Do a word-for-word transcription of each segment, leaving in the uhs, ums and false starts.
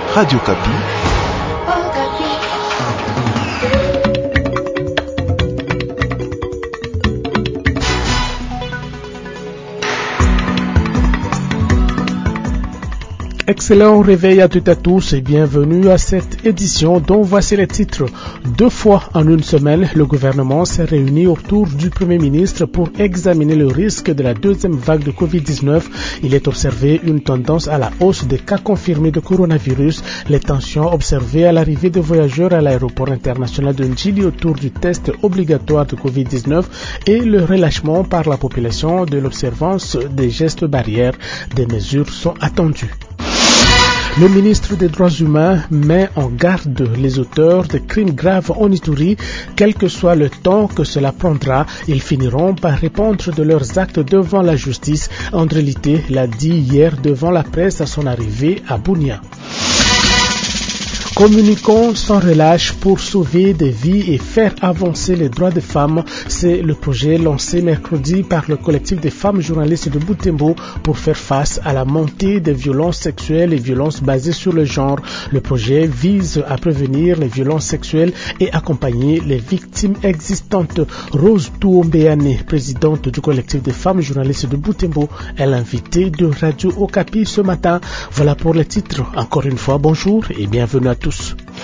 Radio Kapi. Excellent réveil à toutes et à tous et bienvenue à cette édition dont voici les titres. Deux fois en une semaine, le gouvernement s'est réuni autour du Premier ministre pour examiner le risque de la deuxième vague de covid dix-neuf. Il est observé une tendance à la hausse des cas confirmés de coronavirus, les tensions observées à l'arrivée des voyageurs à l'aéroport international de Njili autour du test obligatoire de covid dix-neuf et le relâchement par la population de l'observance des gestes barrières. Des mesures sont attendues. Le ministre des Droits humains met en garde les auteurs de crimes graves en Ituri. Quel que soit le temps que cela prendra, ils finiront par répondre de leurs actes devant la justice. André Litté l'a dit hier devant la presse à son arrivée à Bunia. Communiquons sans relâche pour sauver des vies et faire avancer les droits des femmes. C'est le projet lancé mercredi par le collectif des femmes journalistes de Butembo pour faire face à la montée des violences sexuelles et violences basées sur le genre. Le projet vise à prévenir les violences sexuelles et accompagner les victimes existantes. Rose Touombeane, présidente du collectif des femmes journalistes de Butembo, est l'invitée de Radio Okapi ce matin. Voilà pour les titres. Encore une fois, bonjour et bienvenue à tous.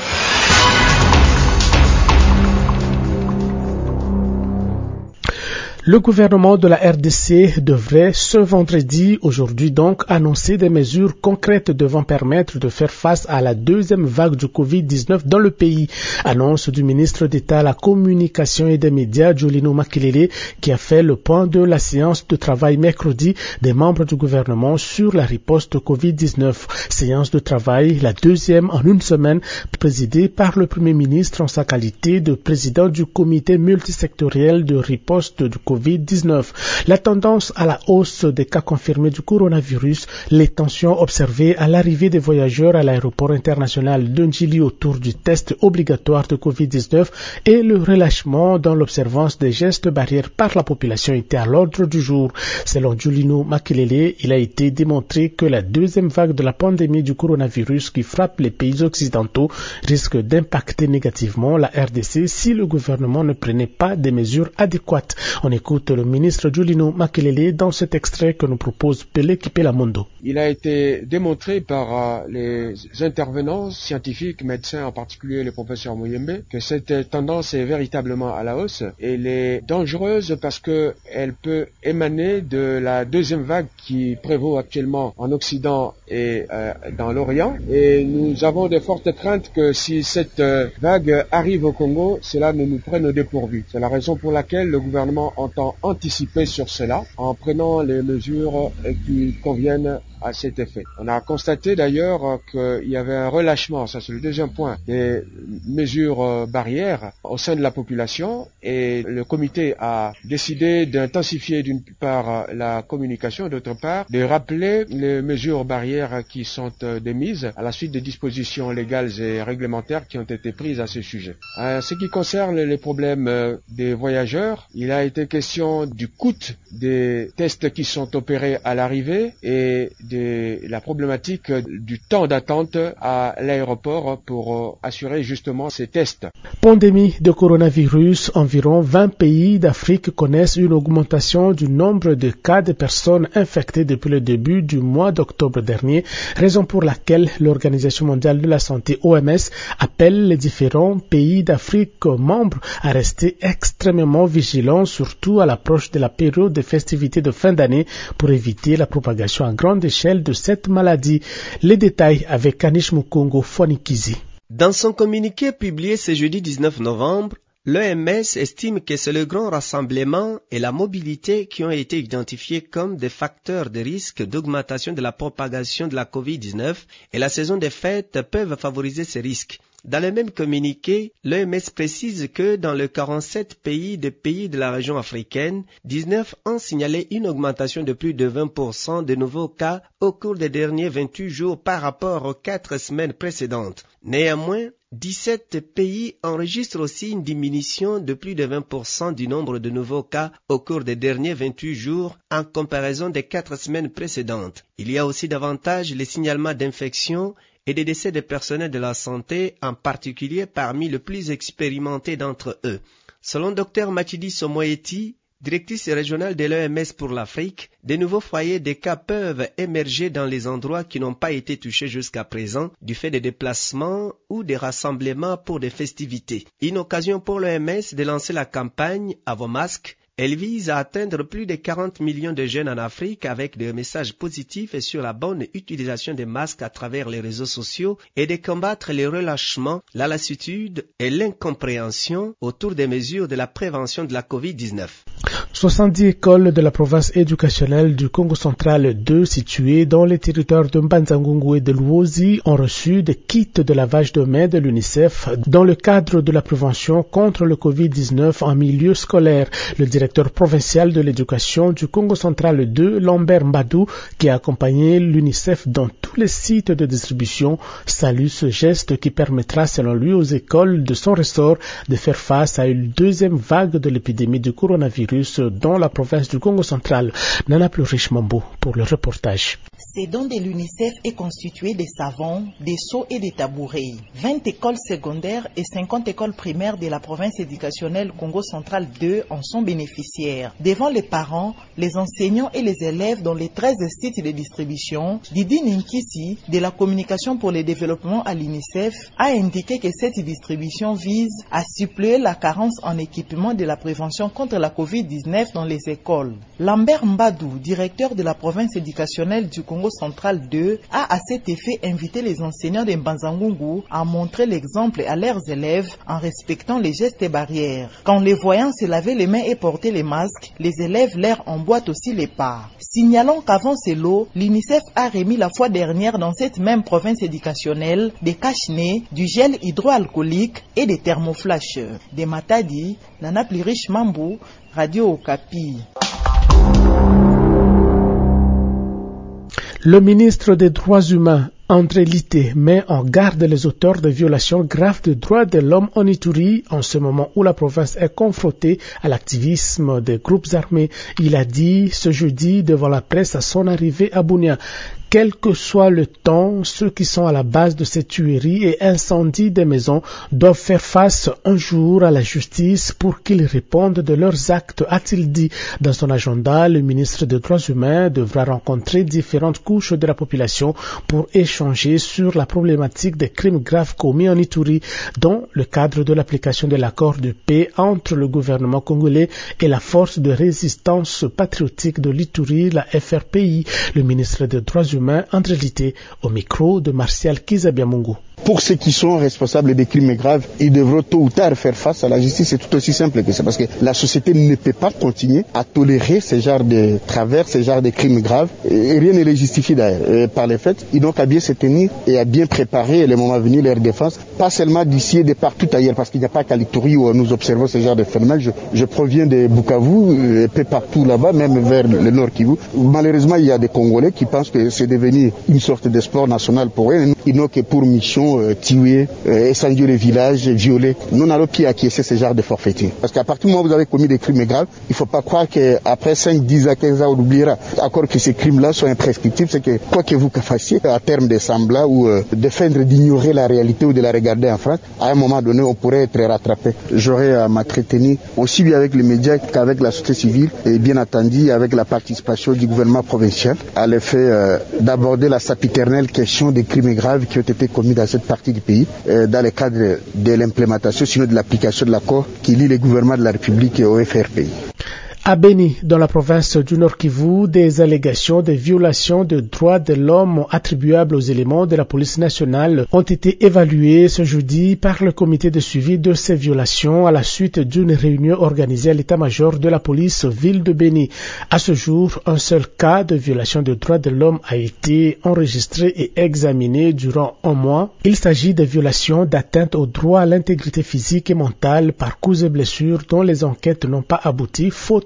Le gouvernement de la R D C devrait ce vendredi, aujourd'hui donc, annoncer des mesures concrètes devant permettre de faire face à la deuxième vague du covid dix-neuf dans le pays. Annonce du ministre d'État à la communication et des médias, Julino Makelele, qui a fait le point de la séance de travail mercredi des membres du gouvernement sur la riposte covid dix-neuf. Séance de travail, la deuxième en une semaine, présidée par le Premier ministre en sa qualité de président du comité multisectoriel de riposte du covid dix-neuf. La tendance à la hausse des cas confirmés du coronavirus, les tensions observées à l'arrivée des voyageurs à l'aéroport international de Njili autour du test obligatoire de covid dix-neuf et le relâchement dans l'observance des gestes barrières par la population étaient à l'ordre du jour. Selon Julino Makelele, il a été démontré que la deuxième vague de la pandémie du coronavirus qui frappe les pays occidentaux risque d'impacter négativement la R D C si le gouvernement ne prenait pas des mesures adéquates. On écoute le ministre Julino Makelele dans cet extrait que nous propose Pelé Kipelamondo. Il a été démontré par euh, les intervenants scientifiques, médecins en particulier le professeur Mouyembe, que cette tendance est véritablement à la hausse. Elle est dangereuse parce que elle peut émaner de la deuxième vague qui prévaut actuellement en Occident et euh, dans l'Orient. Et nous avons de fortes craintes que si cette euh, vague arrive au Congo, cela ne nous prenne au dépourvu. C'est la raison pour laquelle le gouvernement entend anticiper sur cela en prenant les mesures qui conviennent à cet effet. On a constaté d'ailleurs qu'il y avait un relâchement, ça c'est le deuxième point, des mesures barrières au sein de la population et le comité a décidé d'intensifier d'une part la communication et d'autre part de rappeler les mesures barrières qui sont démises à la suite des dispositions légales et réglementaires qui ont été prises à ce sujet. En ce qui concerne les problèmes des voyageurs, il a été question du coût des tests qui sont opérés à l'arrivée et de la problématique du temps d'attente à l'aéroport pour assurer justement ces tests. Pandémie de coronavirus, environ vingt pays d'Afrique connaissent une augmentation du nombre de cas de personnes infectées depuis le début du mois d'octobre dernier, raison pour laquelle l'Organisation mondiale de la santé O M S appelle les différents pays d'Afrique membres à rester extrêmement vigilants, surtout à l'approche de la période de festivités de fin d'année pour éviter la propagation à grande échelle de cette maladie. Les détails avec Anish Mukongo Fonikizi. Dans son communiqué publié ce jeudi dix-neuf novembre, l'O M S estime que c'est le grand rassemblement et la mobilité qui ont été identifiés comme des facteurs de risque d'augmentation de la propagation de la covid dix-neuf et la saison des fêtes peuvent favoriser ces risques. Dans le même communiqué, l'O M S précise que dans les quarante-sept pays de pays de la région africaine, dix-neuf ont signalé une augmentation de plus de vingt pour cent de nouveaux cas au cours des derniers vingt-huit jours par rapport aux quatre semaines précédentes. Néanmoins, dix-sept pays enregistrent aussi une diminution de plus de vingt pour cent du nombre de nouveaux cas au cours des derniers vingt-huit jours en comparaison des quatre semaines précédentes. Il y a aussi davantage les signalements d'infections et des décès de personnels de la santé, en particulier parmi les plus expérimentés d'entre eux. Selon Dr Machidi Somoeti, directrice régionale de l'O M S pour l'Afrique, de nouveaux foyers de cas peuvent émerger dans les endroits qui n'ont pas été touchés jusqu'à présent du fait des déplacements ou des rassemblements pour des festivités. Une occasion pour l'O M S de lancer la campagne « À vos masques ». Elle vise à atteindre plus de quarante millions de jeunes en Afrique avec des messages positifs et sur la bonne utilisation des masques à travers les réseaux sociaux et de combattre les relâchements, la lassitude et l'incompréhension autour des mesures de la prévention de la covid dix-neuf. soixante-dix écoles de la province éducationnelle du Congo central deux situées dans les territoires de Mbanza-Ngungu et de Luozi ont reçu des kits de lavage de mains de l'UNICEF dans le cadre de la prévention contre le covid dix-neuf en milieu scolaire. Le directeur provincial de l'éducation du Congo central deux, Lambert Mbadou, qui a accompagné l'UNICEF dans tous les sites de distribution, salue ce geste qui permettra selon lui aux écoles de son ressort de faire face à une deuxième vague de l'épidémie du coronavirus dans la province du Congo central. Nana Plurish Mambo pour le reportage. Ces dons de l'UNICEF est constitué des savons, des seaux et des tabourets. vingt écoles secondaires et cinquante écoles primaires de la province éducationnelle Congo central deux en sont bénéficiaires. Devant les parents, les enseignants et les élèves dans les treize sites de distribution, Didi Ninkisi, de la communication pour le développement à l'UNICEF, a indiqué que cette distribution vise à suppléer la carence en équipement de la prévention contre la covid dix-neuf dans les écoles. Lambert Mbadou, directeur de la province éducationnelle du Congo central deux, a à cet effet invité les enseignants de Mbanza-Ngungu à montrer l'exemple à leurs élèves en respectant les gestes et barrières. Quand les voyant se laver les mains et porter les masques, les élèves leur emboîtent aussi les pas. Signalons qu'avant ce lot, l'UNICEF a remis la fois dernière dans cette même province éducationnelle des cache-nez, du gel hydroalcoolique et des thermoflash. De Matadi, Nana Plurish Mambo, Radio Okapi. Le ministre des Droits humains, André Litté, met en garde les auteurs de violations graves des droits de l'homme en Ituri en ce moment où la province est confrontée à l'activisme des groupes armés. Il a dit ce jeudi devant la presse à son arrivée à Bunia. Quel que soit le temps, ceux qui sont à la base de ces tueries et incendies des maisons doivent faire face un jour à la justice pour qu'ils répondent de leurs actes, a-t-il dit. Dans son agenda, le ministre des Droits humains devra rencontrer différentes couches de la population pour échanger sur la problématique des crimes graves commis en Ituri, dans le cadre de l'application de l'accord de paix entre le gouvernement congolais et la force de résistance patriotique de l'Ituri, la F R P I. Le ministre des Droits humains André Litté au micro de Martial Kizabiamungu. Pour ceux qui sont responsables des crimes graves, ils devront tôt ou tard faire face à la justice. C'est tout aussi simple que ça, parce que la société ne peut pas continuer à tolérer ce genre de travers, ce genre de crimes graves. Et rien ne les justifie d'ailleurs. Par les faits, ils n'ont qu'à bien se tenir et à bien préparer le moment venu leur défense, pas seulement d'ici et de partout ailleurs, parce qu'il n'y a pas qu'à l'Ituri où nous observons ce genre de phénomène. Je, je proviens de Bukavu, un peu partout là-bas, même vers le nord Kivu. Malheureusement, il y a des Congolais qui pensent que c'est devenu une sorte de sport national pour eux. Ils n'ont que pour mission Euh, tuer, euh, incendier les villages, violer. Nous n'allons plus acquiescer ce genre de forfaiture. Parce qu'à partir du moment où vous avez commis des crimes graves, il ne faut pas croire qu'après cinq, dix à quinze ans, on oubliera. Encore que ces crimes-là soient imprescriptibles, c'est que quoi que vous fassiez, à terme de semblant ou euh, de feindre d'ignorer la réalité ou de la regarder en France, à un moment donné, on pourrait être rattrapé. J'aurais à m'entretenir aussi bien avec les médias qu'avec la société civile et bien entendu avec la participation du gouvernement provincial à l'effet euh, d'aborder la sapiternelle question des crimes graves qui ont été commis dans cette partie du pays euh, dans le cadre de l'implémentation, sinon de l'application de l'accord qui lie les gouvernements de la République au F R P I. À Beni, dans la province du Nord Kivu, des allégations de violations de droits de l'homme attribuables aux éléments de la police nationale ont été évaluées ce jeudi par le comité de suivi de ces violations à la suite d'une réunion organisée à l'état-major de la police ville de Beni. À ce jour, un seul cas de violation de droits de l'homme a été enregistré et examiné durant un mois. Il s'agit de violations d'atteinte au droit à l'intégrité physique et mentale par coups et blessures dont les enquêtes n'ont pas abouti faute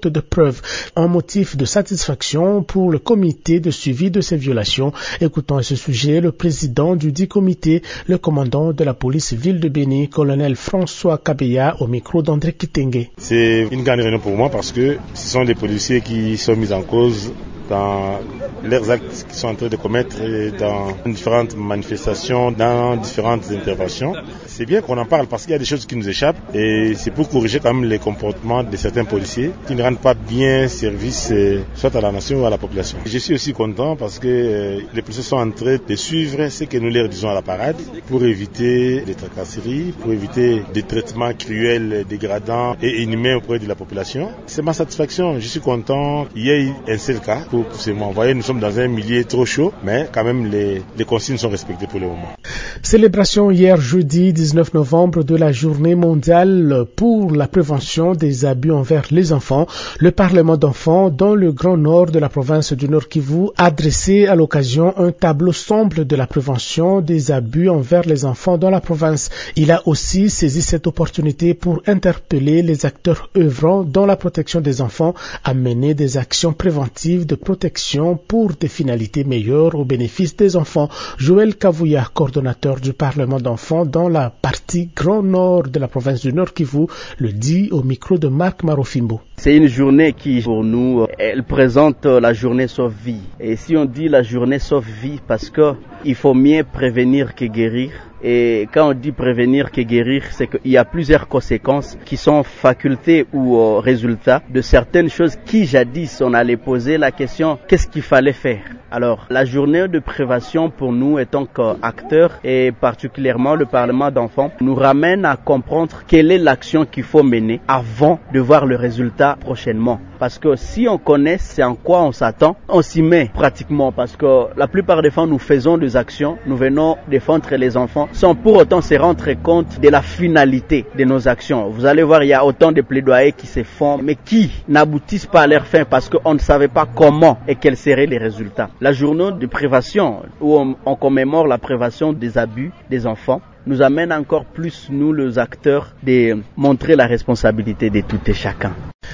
de preuves. Un motif de satisfaction pour le comité de suivi de ces violations. Écoutons à ce sujet le président du dit comité, le commandant de la police ville de Béni, colonel François Kabeya, au micro d'André Kitenge. C'est une grande réunion pour moi parce que ce sont des policiers qui sont mis en cause dans leurs actes qu'ils sont en train de commettre dans différentes manifestations, dans différentes interventions. C'est bien qu'on en parle parce qu'il y a des choses qui nous échappent et c'est pour corriger quand même les comportements de certains policiers qui ne rendent pas bien service soit à la nation ou à la population. Je suis aussi content parce que les policiers sont en train de suivre ce que nous leur disons à la parade pour éviter des tracasseries, pour éviter des traitements cruels, dégradants et inhumains auprès de la population. C'est ma satisfaction. Je suis content qu'il y ait un seul cas pour ces mois. Vous voyez, nous sommes dans un milieu trop chaud, mais quand même les, les consignes sont respectées pour le moment. Célébration hier jeudi dix-neuf novembre de la journée mondiale pour la prévention des abus envers les enfants. Le Parlement d'enfants dans le Grand Nord de la province du Nord Kivu a dressé à l'occasion un tableau sombre de la prévention des abus envers les enfants dans la province. Il a aussi saisi cette opportunité pour interpeller les acteurs œuvrant dans la protection des enfants à mener des actions préventives de protection pour des finalités meilleures au bénéfice des enfants. Joël Kavouya, coordonnateur du Parlement d'enfants dans la partie Grand Nord de la province du Nord Kivu, le dit au micro de Marc Marofimbo. C'est une journée qui, pour nous, elle présente la journée sauve vie. Et si on dit la journée sauve vie, parce que il faut mieux prévenir que guérir. Et quand on dit prévenir que guérir, c'est qu'il y a plusieurs conséquences qui sont facultés ou euh, résultats de certaines choses qui jadis on allait poser la question qu'est-ce qu'il fallait faire. Alors la journée de prévention pour nous en tant qu'acteurs et particulièrement le Parlement d'enfants nous ramène à comprendre quelle est l'action qu'il faut mener avant de voir le résultat prochainement. Parce que si on connaît c'est en quoi on s'attend, on s'y met pratiquement parce que la plupart des fois nous faisons des actions, nous venons défendre les enfants sans pour autant se rendre compte de la finalité de nos actions. Vous allez voir, il y a autant de plaidoyers qui se font, mais qui n'aboutissent pas à leur fin parce qu'on ne savait pas comment et quels seraient les résultats. La journée de prévention, où on, on commémore la prévention des abus des enfants, nous amène encore plus, nous les acteurs, de montrer la responsabilité de tout et chacun.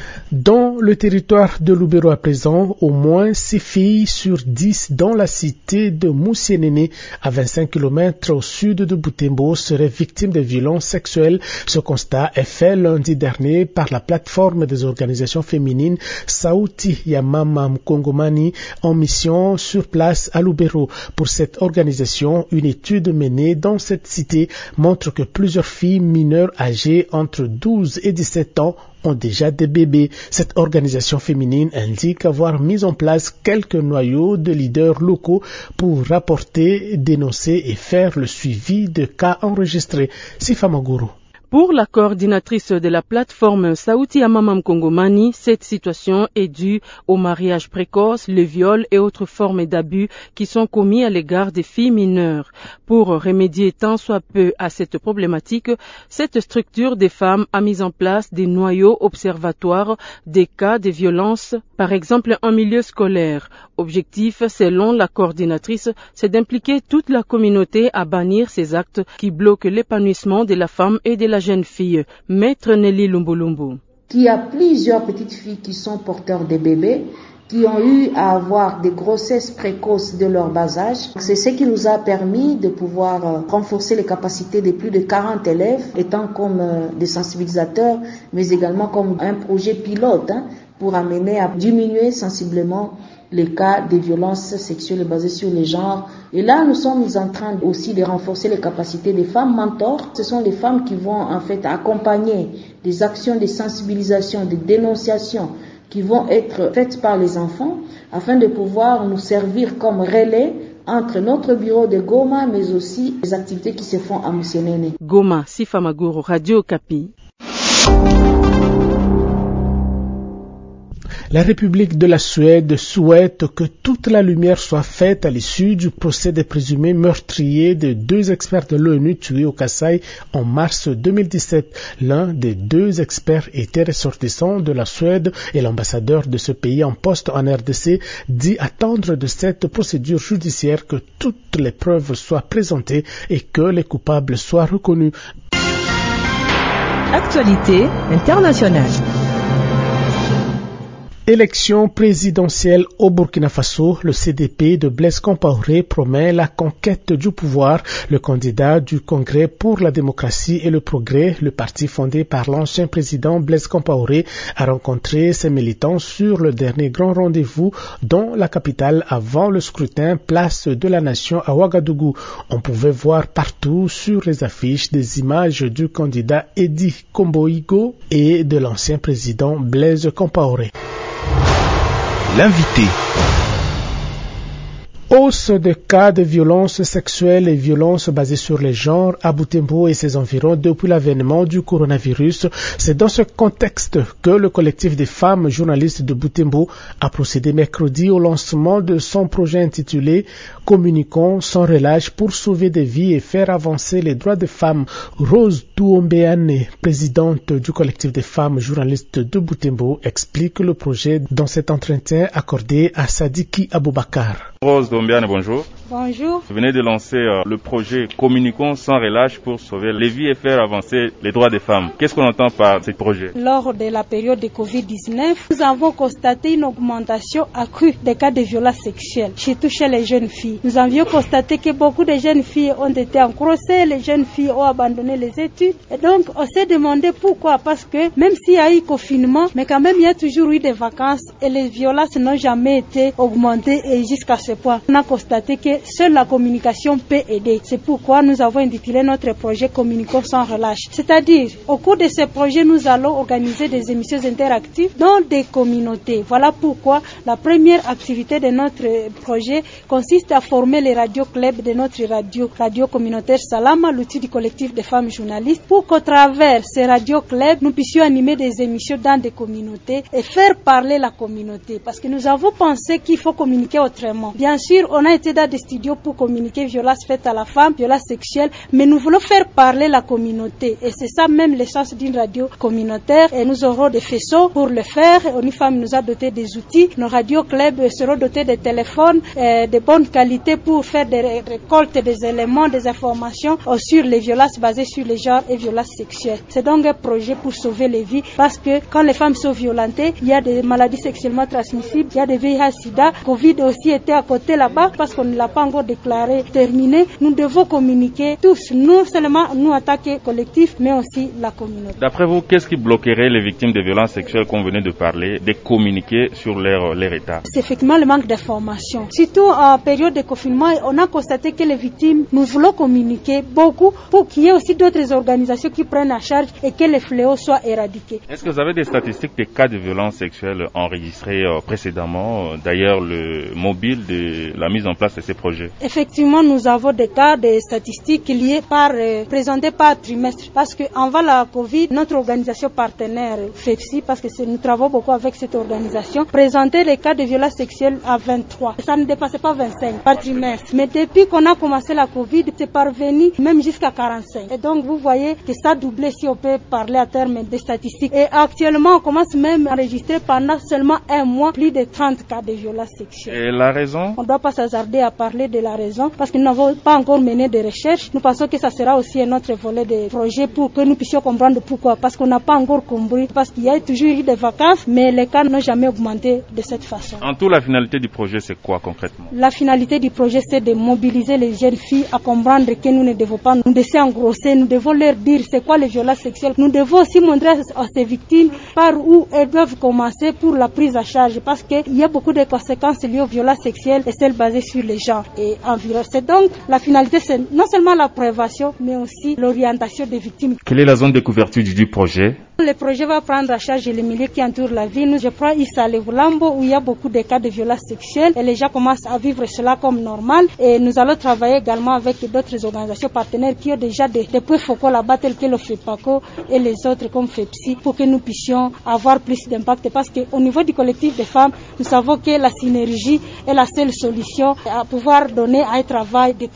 Dans le territoire de Lubero à présent, au moins six filles sur dix dans la cité de Moussienene, à vingt-cinq kilomètres au sud de Butembo, seraient victimes de violences sexuelles. Ce constat est fait lundi dernier par la plateforme des organisations féminines Sauti ya Mama Mkongomani en mission sur place à Lubero. Pour cette organisation, une étude menée dans cette cité montre que plusieurs filles mineures âgées entre douze et dix-sept ans ont déjà des bébés. Cette organisation féminine indique avoir mis en place quelques noyaux de leaders locaux pour rapporter, dénoncer et faire le suivi de cas enregistrés. Sifa Maguru. Pour la coordinatrice de la plateforme Sauti ya Mama Mkongomani, cette situation est due au mariage précoce, le viol et autres formes d'abus qui sont commis à l'égard des filles mineures. Pour remédier tant soit peu à cette problématique, cette structure des femmes a mis en place des noyaux observatoires des cas de violence, par exemple en milieu scolaire. Objectif, selon la coordinatrice, c'est d'impliquer toute la communauté à bannir ces actes qui bloquent l'épanouissement de la femme et de la jeune fille. Maître Nelly Lumbulumbu. Il y a plusieurs petites filles qui sont porteurs de bébés, qui ont eu à avoir des grossesses précoces de leur bas âge. C'est ce qui nous a permis de pouvoir renforcer les capacités de plus de quarante élèves, étant comme des sensibilisateurs, mais également comme un projet pilote hein, pour amener à diminuer sensiblement les cas de violences sexuelles basées sur les genres. Et là, nous sommes en train aussi de renforcer les capacités des femmes mentors. Ce sont les femmes qui vont en fait accompagner des actions de sensibilisation, de dénonciation qui vont être faites par les enfants afin de pouvoir nous servir comme relais entre notre bureau de Goma, mais aussi les activités qui se font à Moussienene. Goma, Sifa Maguru, Radio Okapi. La République de la Suède souhaite que toute la lumière soit faite à l'issue du procès des présumés meurtriers de deux experts de l'ONU tués au Kasaï en mars deux mille dix-sept. L'un des deux experts était ressortissant de la Suède et l'ambassadeur de ce pays en poste en R D C dit attendre de cette procédure judiciaire que toutes les preuves soient présentées et que les coupables soient reconnus. Actualité internationale. Élection présidentielle au Burkina Faso, le C D P de Blaise Compaoré promet la conquête du pouvoir. Le candidat du Congrès pour la démocratie et le progrès, le parti fondé par l'ancien président Blaise Compaoré, a rencontré ses militants sur le dernier grand rendez-vous dans la capitale avant le scrutin place de la Nation à Ouagadougou. On pouvait voir partout sur les affiches des images du candidat Edi Komboigo et de l'ancien président Blaise Compaoré. L'invité. Hausse de cas de violences sexuelles et violences basées sur les genres à Butembo et ses environs depuis l'avènement du coronavirus. C'est dans ce contexte que le collectif des femmes journalistes de Butembo a procédé mercredi au lancement de son projet intitulé « Communiquons sans relâche pour sauver des vies et faire avancer les droits des femmes ». Rose Douombeane, présidente du collectif des femmes journalistes de Butembo, explique le projet dans cet entretien accordé à Sadiki Aboubakar. Rose Douombeane, bonjour. Bonjour. Vous venez de lancer euh, le projet Communiquons sans relâche pour sauver les vies et faire avancer les droits des femmes. Qu'est-ce qu'on entend par ce projet? Lors de la période de covid dix-neuf, nous avons constaté une augmentation accrue des cas de violences sexuelles, surtout chez les jeunes filles. Nous avions constaté que beaucoup de jeunes filles ont été engrossées, les jeunes filles ont abandonné les études. Et donc, on s'est demandé pourquoi. Parce que même s'il y a eu confinement, mais quand même, il y a toujours eu des vacances et les violences n'ont jamais été augmentées et jusqu'à ce point. On a constaté que seule la communication peut aider. C'est pourquoi nous avons intitulé notre projet Communiquons sans relâche. C'est-à-dire, au cours de ce projet, nous allons organiser des émissions interactives dans des communautés. Voilà pourquoi la première activité de notre projet consiste à former les radios-clubs de notre radio, radio communautaire Salama, l'outil du collectif des femmes journalistes, pour qu'au travers ces radios-clubs, nous puissions animer des émissions dans des communautés et faire parler la communauté. Parce que nous avons pensé qu'il faut communiquer autrement. Bien sûr, on a été dans des studios pour communiquer violence faite à la femme, violence sexuelle, mais nous voulons faire parler la communauté. Et c'est ça même l'essence d'une radio communautaire. Et nous aurons des faisceaux pour le faire. ONIFAM nous a doté des outils. Nos radios-clubs seront dotés de téléphones euh, de bonne qualité pour faire des récoltes des éléments, des informations euh, sur les violences basées sur les genres et violences sexuelles. C'est donc un projet pour sauver les vies parce que quand les femmes sont violentées, il y a des maladies sexuellement transmissibles, il y a des V I H sida. Covid aussi était à côté là-bas parce qu'on ne l'a pas encore déclaré terminé. Nous devons communiquer tous, non seulement nous attaquer collectif, mais aussi la communauté. D'après vous, qu'est-ce qui bloquerait les victimes de violences sexuelles qu'on venait de parler, de communiquer sur leur, leur état? C'est effectivement le manque d'information. Surtout en période de confinement, on a constaté que les victimes, nous voulons communiquer beaucoup pour qu'il y ait aussi d'autres organisations qui prennent en charge et que les fléaux soient éradiqués. Est-ce que vous avez des statistiques des cas de violences sexuelles enregistrés euh, précédemment, d'ailleurs le mobile de la mise en place de ces projets? Effectivement, nous avons des cas de statistiques liées par, euh, présentées par trimestre. Parce qu'avant la Covid, notre organisation partenaire FEPSI, parce que nous travaillons beaucoup avec cette organisation, présentait les cas de violences sexuelles à vingt-trois. Ça ne dépassait pas vingt-cinq par trimestre. Mais depuis qu'on a commencé la Covid, c'est parvenu même jusqu'à quarante-cinq. Et donc, vous voyez que ça a doublé si on peut parler à terme des statistiques. Et actuellement, on commence même à enregistrer pendant seulement un mois plus de trente cas de violences sexuelles. Et la raison? On ne doit pas s'hasarder à parler de la raison parce que nous n'avons pas encore mené de recherches. Nous pensons que ça sera aussi un autre volet de projet pour que nous puissions comprendre pourquoi. Parce qu'on n'a pas encore compris. Parce qu'il y a toujours eu des vacances, mais les cas n'ont jamais augmenté de cette façon. En tout, la finalité du projet, c'est quoi concrètement? La finalité du projet, c'est de mobiliser les jeunes filles à comprendre que nous ne devons pas nous laisser engrosser. Nous devons leur dire c'est quoi les violences sexuelles. Nous devons aussi montrer à ces victimes par où elles doivent commencer pour la prise en charge. Parce qu'il y a beaucoup de conséquences liées aux violences sexuelles et celles basées sur les genres et environ. C'est donc la finalité, c'est non seulement la prévention, mais aussi l'orientation des victimes. Quelle est la zone de couverture du projet? Le projet va prendre en charge les milieux qui entourent la ville. Je prends Issa Levulambo où il y a beaucoup de cas de violences sexuelles et les gens commencent à vivre cela comme normal. Et nous allons travailler également avec d'autres organisations partenaires qui ont déjà des, des points focaux là-bas tels que le FEPACO et les autres comme FEPSI pour que nous puissions avoir plus d'impact. Parce qu'au niveau du collectif des femmes, nous savons que la synergie est la seule solution à pouvoir donner à un travail des produits.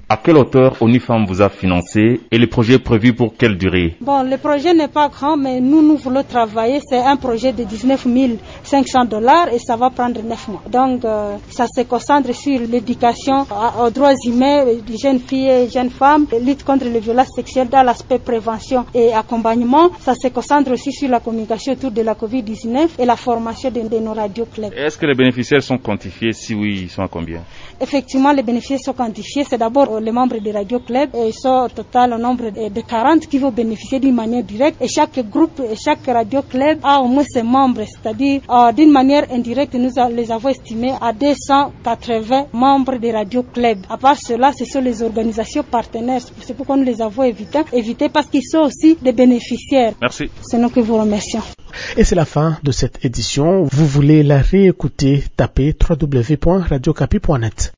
À quelle hauteur ONU-Femmes vous a financé et le projet est prévu pour quelle durée? Bon, le projet n'est pas grand, mais nous, nous voulons travailler. C'est un projet de dix-neuf mille cinq cents dollars et ça va prendre neuf mois. Donc, euh, ça se concentre sur l'éducation aux droits humains des jeunes filles et jeunes femmes, lutte contre les violences sexuelles dans l'aspect prévention et accompagnement. Ça se concentre aussi sur la communication autour de la covid dix-neuf et la formation de, de nos radioclubs. Est-ce que les bénéficiaires sont quantifiés? Si oui, ils sont à combien? Effectivement, les bénéficiaires sont quantifiés. C'est d'abord les membres des radioclubs. Ils sont au total au nombre de quarante qui vont bénéficier d'une manière directe. Et chaque groupe et chaque radioclub a au moins ses membres. C'est-à-dire, euh, d'une manière indirecte, nous les avons estimés à deux cent quatre-vingts membres des radioclubs. À part cela, ce sont les organisations partenaires. C'est pourquoi nous les avons évités, évités parce qu'ils sont aussi des bénéficiaires. Merci. C'est nous que vous remercions. Et c'est la fin de cette édition. Vous voulez la réécouter, tapez w w w point radio okapi point net.